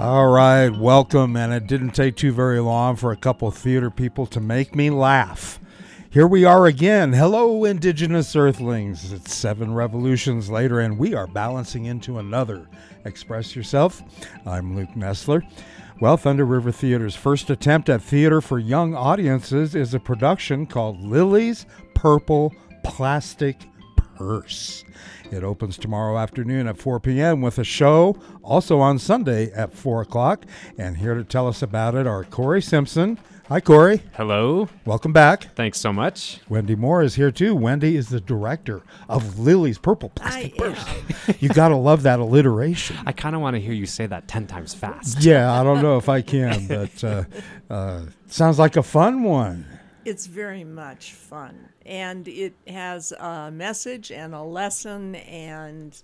All right, welcome. And it didn't take too very long for a couple of theater people to make me laugh. Here we are again. Hello, Indigenous Earthlings. It's 7 revolutions later, and we are balancing into another. Express yourself. I'm Luke Nestler. Well, Thunder River Theater's first attempt at theater for young audiences is a production called Lily's Purple Plastic Purse. It opens tomorrow afternoon at 4 p.m. with a show, also on Sunday at 4 o'clock. And here to tell us about it are Corey Simpson. Hi, Corey. Hello. Welcome back. Thanks so much. Wendy Moore is here, too. Wendy is the director of Lily's Purple Plastic Purse. You got to love that alliteration. I kind of want to hear you say that 10 times fast. Yeah, I don't know if I can, but sounds like a fun one. It's very much fun, and it has a message and a lesson, and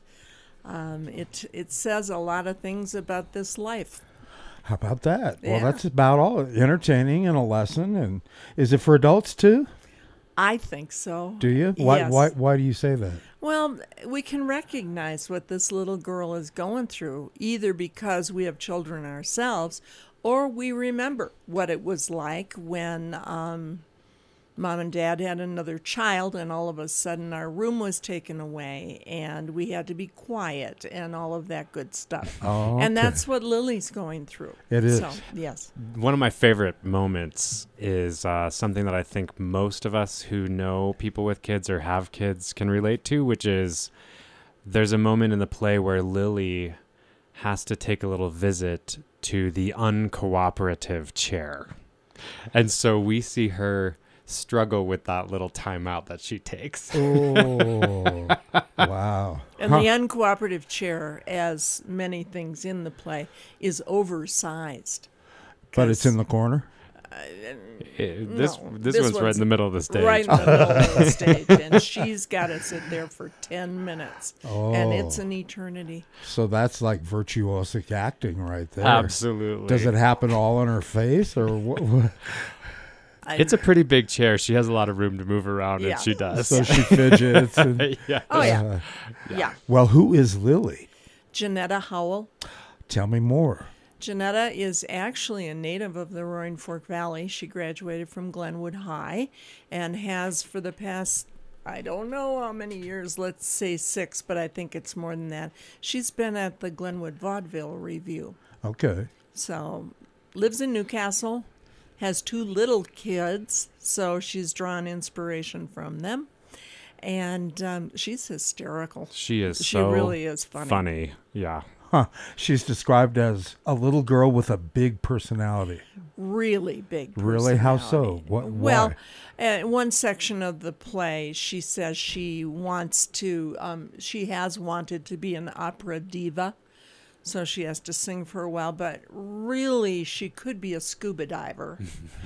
it says a lot of things about this life. How about that? Yeah. Well, that's about all. Entertaining and a lesson. And is it for adults too? I think so. Do you? Yes. Why do you say that? Well, we can recognize what this little girl is going through, either because we have children ourselves, or we remember what it was like when Mom and Dad had another child, and all of a sudden our room was taken away, and we had to be quiet, and all of that good stuff. Oh, okay. And that's what Lily's going through. It is. So, yes. One of my favorite moments is something that I think most of us who know people with kids or have kids can relate to, which is there's a moment in the play where Lily has to take a little visit to the uncooperative chair. And so we see her struggle with that little timeout that she takes. Oh, wow. And the uncooperative chair, as many things in the play, is oversized. But it's in the corner? This this one's right in the middle of the stage. Right in the middle of the stage. And she's got to sit there for 10 minutes. Oh. And it's an eternity. So that's like virtuosic acting right there. Absolutely. Does it happen all on her face or what? It's a pretty big chair. She has a lot of room to move around, Yeah. and she does. So she fidgets. And, Yeah. Oh, yeah. Yeah. well, who is Lily? Janetta Howell. Tell me more. Janetta is actually a native of the Roaring Fork Valley. She graduated from Glenwood High and has for the past, I don't know how many years, let's say 6, but I think it's more than that. She's been at the Glenwood Vaudeville Review. Okay. So lives in Newcastle, has 2 little kids, so she's drawn inspiration from them. And she's hysterical. She is She so really is funny. Yeah. Huh. She's described as a little girl with a big personality. Really big Really? How personality. so? Well, Why? one section of the play, she says she wants to, she has wanted to be an opera diva, so she has to sing for a while, but really she could be a scuba diver,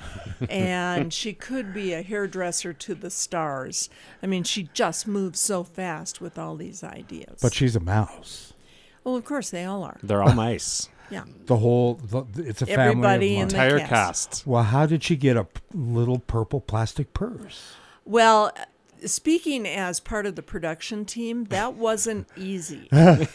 and she could be a hairdresser to the stars. I mean, she just moves so fast with all these ideas. But she's a mouse. Well, of course, they all are. They're all mice. Yeah. It's a family Everybody of in mice. the Entire cast. cast. Well, how did she get a little purple plastic purse? Well, speaking as part of the production team, that wasn't easy.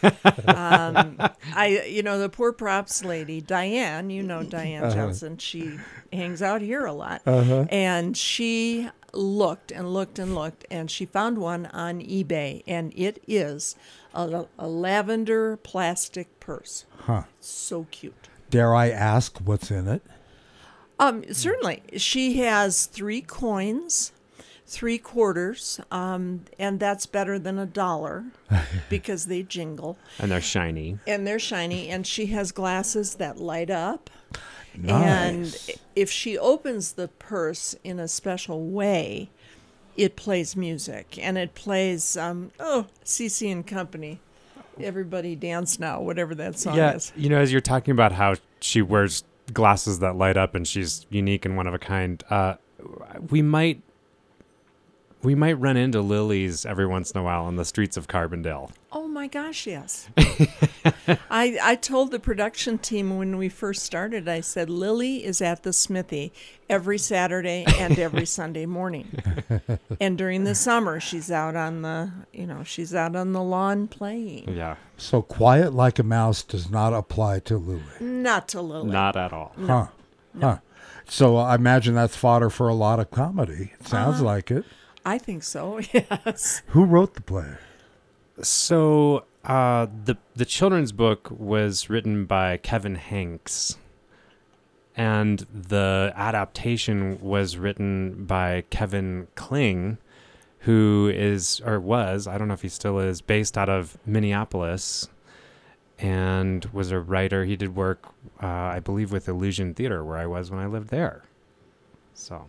The poor props lady, Diane, Diane Johnson, she hangs out here a lot. And she looked and looked and looked, and she found one on eBay, and it is a lavender plastic purse. Huh. So cute. Dare I ask what's in it? Certainly. She has 3 coins, 3 quarters, and that's better than $1 because they jingle. And they're shiny. And she has glasses that light up. Nice. And if she opens the purse in a special way, it plays music. And it plays, CC and Company. Everybody Dance Now, whatever that song is. As you're talking about how she wears glasses that light up and she's unique and one of a kind, we might we might run into Lily's every once in a while on the streets of Carbondale. Oh my gosh, yes. I told the production team when we first started, I said, Lily is at the Smithy every Saturday and every Sunday morning. And during the summer, she's out on the lawn playing. Yeah, So quiet like a mouse does not apply to Lily. Not to Lily. not at all. Huh. Huh. So I imagine that's fodder for a lot of comedy. It sounds like it. I think so, yes. Who wrote the play? So the children's book was written by Kevin Hanks, and the adaptation was written by Kevin Kling, who is, or was, I don't know if he still is, based out of Minneapolis, and was a writer. He did work, I believe, with Illusion Theater, where I was when I lived there. So.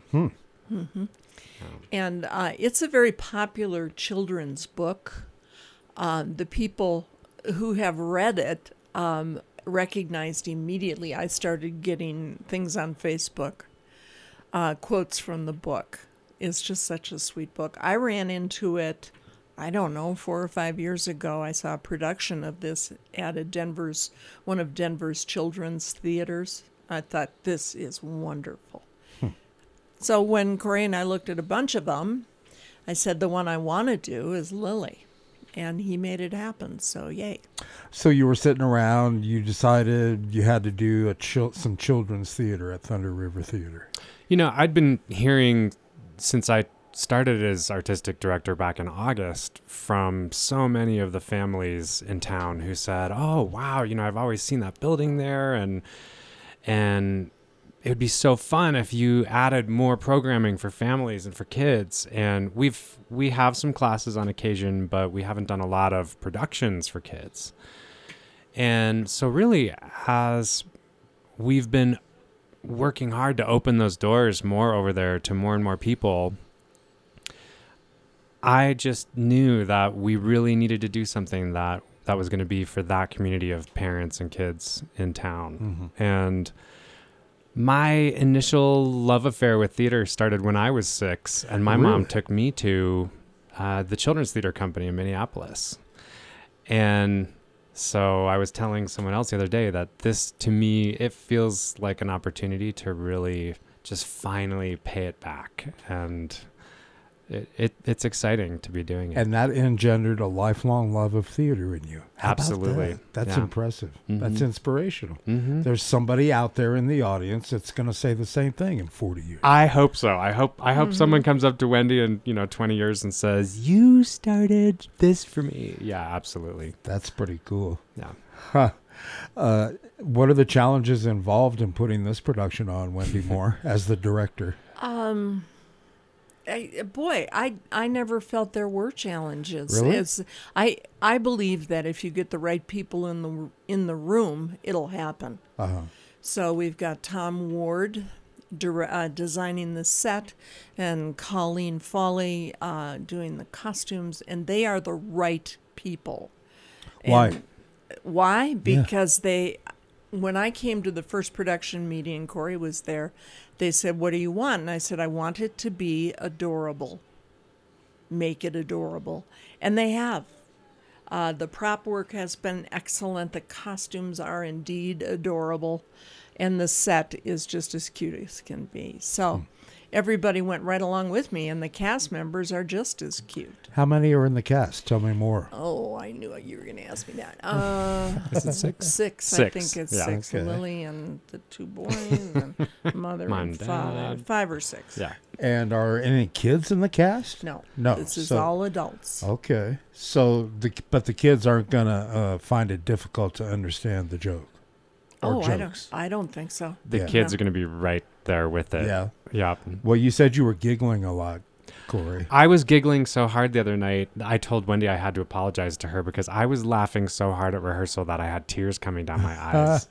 And it's a very popular children's book. The people who have read it recognized immediately. I started getting things on Facebook, quotes from the book. It's just such a sweet book. I ran into it, I don't know, 4 or 5 years ago. I saw a production of this at one of Denver's children's theaters. I thought, this is wonderful. So when Corey and I looked at a bunch of them, I said, the one I want to do is Lily. And he made it happen. So yay. So you were sitting around, you decided you had to do some children's theater at Thunder River Theater. You know, I'd been hearing since I started as artistic director back in August from so many of the families in town who said, oh, wow, I've always seen that building there. And it would be so fun if you added more programming for families and for kids. And we have some classes on occasion, but we haven't done a lot of productions for kids. And so really, as we've been working hard to open those doors more over there to more and more people, I just knew that we really needed to do something that was going to be for that community of parents and kids in town. Mm-hmm. And my initial love affair with theater started when I was 6, and my mom took me to the Children's Theater Company in Minneapolis. And so I was telling someone else the other day that this, to me, it feels like an opportunity to really just finally pay it back. And it's exciting to be doing it. And that engendered a lifelong love of theater in you. How Absolutely. about that? That's Yeah. impressive. Mm-hmm. That's inspirational. Mm-hmm. There's somebody out there in the audience that's going to say the same thing in 40 years. I hope so. I hope someone comes up to Wendy in 20 years and says, "You started this for me." Yeah, absolutely. That's pretty cool. Yeah. Huh. What are the challenges involved in putting this production on, Wendy Moore, as the director? I never felt there were challenges. Really? I believe that if you get the right people in the room, it'll happen. Uh-huh. So we've got Tom Ward designing the set, and Colleen Foley doing the costumes, and they are the right people. Why? And why? Because when I came to the first production meeting and Corey was there, they said, "What do you want?" And I said, "I want it to be adorable. Make it adorable." And they have. The prop work has been excellent. The costumes are indeed adorable. And the set is just as cute as can be. So everybody went right along with me, and the cast members are just as cute. How many are in the cast? Tell me more. Oh, I knew you were going to ask me that. Is it 6? Six. I think it's 6. Okay. Lily and the 2 boys and mother Mom and and father. Dad. 5 or 6. Yeah. And are any kids in the cast? No. No. This is So- all adults. Okay. So, but the kids aren't going to find it difficult to understand the joke or jokes. I don't think so. The Yeah. kids are going to be right there with it. Yeah. Yeah. Well, you said you were giggling a lot, Corey. I was giggling so hard the other night. I told Wendy I had to apologize to her because I was laughing so hard at rehearsal that I had tears coming down my eyes.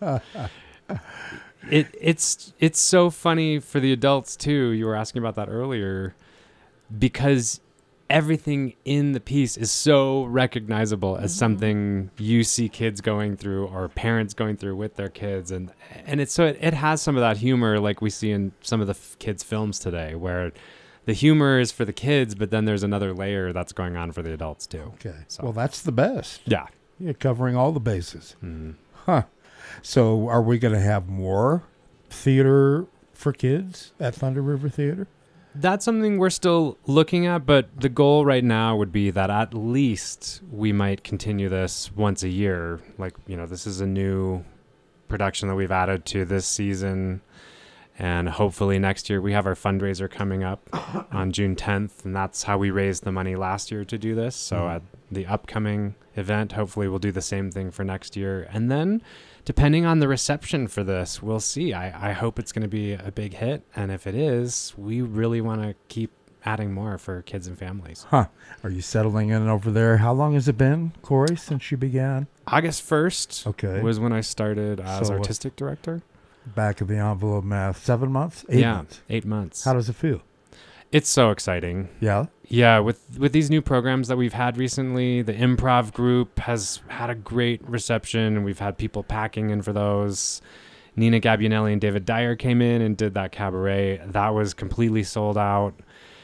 It's so funny for the adults too. You were asking about that earlier, because everything in the piece is so recognizable as something you see kids going through or parents going through with their kids, and it has some of that humor like we see in some of the kids' films today, where the humor is for the kids, but then there's another layer that's going on for the adults too. Okay. So- Well, that's the best. Yeah. You're covering all the bases. Mhm. Huh. So are we going to have more theater for kids at Thunder River Theater? That's something we're still looking at, but the goal right now would be that at least we might continue this once a year. Like, this is a new production that we've added to this season. And hopefully next year we have our fundraiser coming up on June 10th. And that's how we raised the money last year to do this. So at the upcoming event, hopefully we'll do the same thing for next year. And then depending on the reception for this, we'll see. I hope it's going to be a big hit. And if it is, we really want to keep adding more for kids and families. Huh. Are you settling in over there? How long has it been, Corey, since you began? August 1st Okay. was when I started as So, artistic director. Back of the envelope math. 7 months? 8 months? 8 months. How does it feel? It's so exciting. Yeah? Yeah, with these new programs that we've had recently, the improv group has had a great reception, and we've had people packing in for those. Nina Gabionelli and David Dyer came in and did that cabaret. That was completely sold out.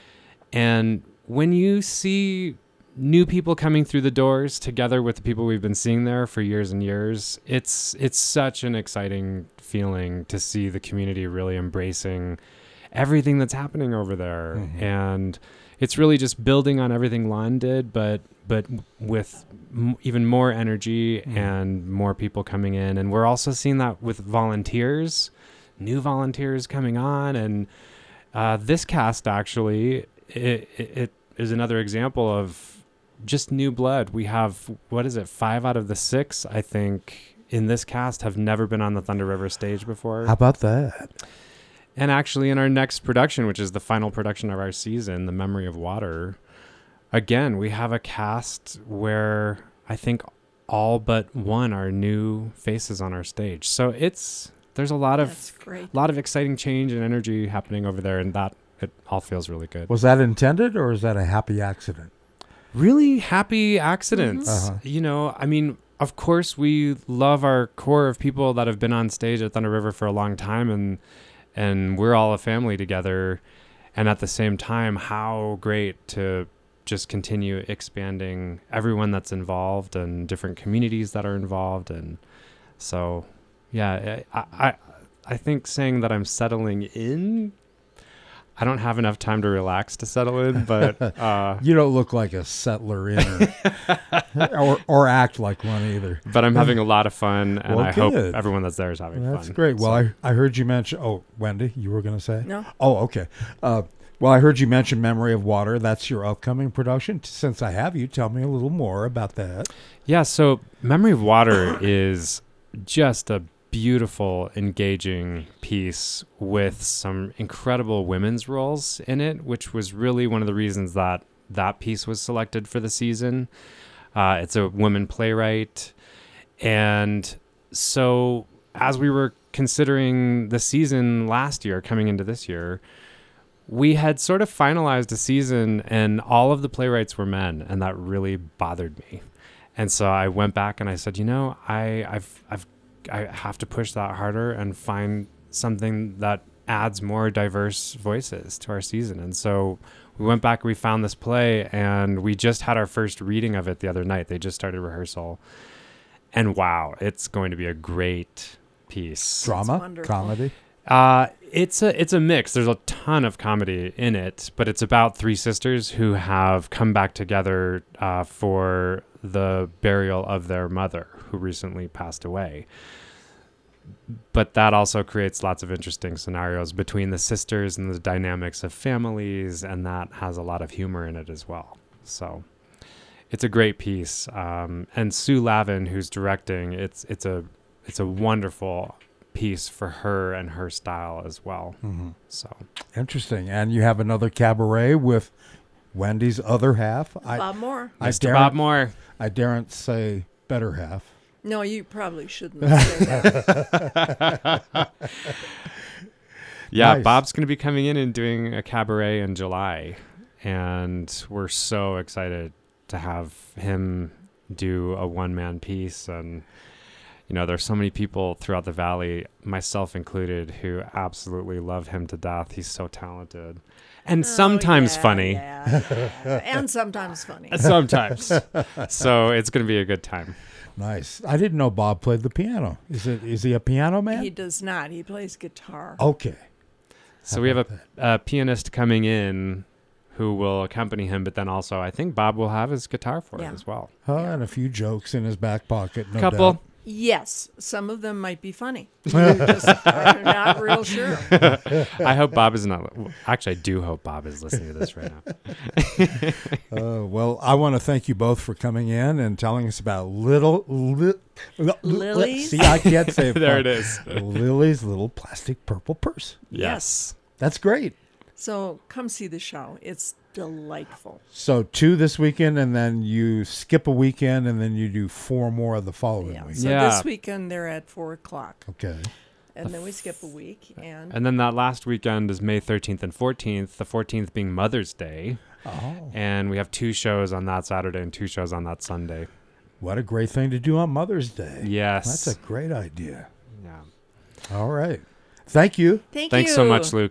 And when you see new people coming through the doors together with the people we've been seeing there for years and years, it's such an exciting feeling to see the community really embracing everything that's happening over there. Mhm. And it's really just building on everything Lon did, but with even more energy and more people coming in. And we're also seeing that with volunteers, new volunteers coming on. And this cast actually, it is another example of just new blood. We have, 5 out of the 6, I think, in this cast have never been on the Thunder River stage before. How about that? And actually in our next production, which is the final production of our season, The Memory of Water, again, we have a cast where I think all but one are new faces on our stage. So there's a lot That's of great. exciting change and energy happening over there, and that it all feels really good. Was that intended or is that a happy accident? Really happy accidents. Uh-huh. I mean, of course we love our core of people that have been on stage at Thunder River for a long time, and we're all a family together. And at the same time, how great to just continue expanding everyone that's involved and different communities that are involved. And so, yeah, I think saying that I'm settling in, I don't have enough time to relax to settle in, but You don't look like a settler in or act like one either. but I'm having a lot of fun, and Well, I hope good. everyone that's there is having fun. That's great. Well, So- I heard you mention. Oh, Wendy, you were going to say? No. Oh, okay. Well, I heard you mention Memory of Water. That's your upcoming production. Since I have you, tell me a little more about that. Yeah, so Memory of Water is just a beautiful, engaging piece with some incredible women's roles in it, which was really one of the reasons that piece was selected for the season. It's a woman playwright. And so as we were considering the season last year, coming into this year, we had sort of finalized a season and all of the playwrights were men, and that really bothered me. And so I went back and I said, I have to push that harder and find something that adds more diverse voices to our season. And so we went back, we found this play, and we just had our first reading of it the other night. They just started rehearsal. And wow, it's going to be a great piece. Drama, wonderful. comedy. It's a mix. There's a ton of comedy in it, but it's about 3 sisters who have come back together for the burial of their mother, who recently passed away. But that also creates lots of interesting scenarios between the sisters and the dynamics of families, and that has a lot of humor in it as well. So it's a great piece. And Sue Lavin, who's directing, it's a wonderful piece for her and her style as well. Mm-hmm. So Interesting. And you have another cabaret with Wendy's other half. Bob Moore. Mr. Bob Moore. I daren't say better half. No, you probably shouldn't say that. Yeah, Nice. Bob's going to be coming in and doing a cabaret in July, and we're so excited to have him do a one-man piece. And there's so many people throughout the valley, myself included, who absolutely love him to death. He's so talented. And sometimes funny. Yeah. And sometimes funny. Sometimes. So it's going to be a good time. Nice. I didn't know Bob played the piano. Is he a piano man? He does not. He plays guitar. Okay. So we have a pianist coming in who will accompany him, but then also I think Bob will have his guitar for it as well. And a few jokes in his back pocket. No Couple. doubt. Yes, some of them might be funny. I'm not real sure. I hope Bob is not. Actually, I do hope Bob is listening to this right now. Well, I want to thank you both for coming in and telling us about Lily's? See, I can't say it. There it is. Lily's little plastic purple purse. Yes. That's great. So come see the show. It's delightful. So 2 this weekend, and then you skip a weekend, and then you do 4 more of the following week. So Yeah. this weekend they're at 4:00. Okay. And then we skip a week. And then that last weekend is May 13th and 14th, the 14th being Mother's Day. Oh, And we have 2 shows on that Saturday and 2 shows on that Sunday. what a great thing to do on Mother's Day. Yes. That's a great idea. Yeah. All right. Thank you. Thank you. Thanks so much, Luke.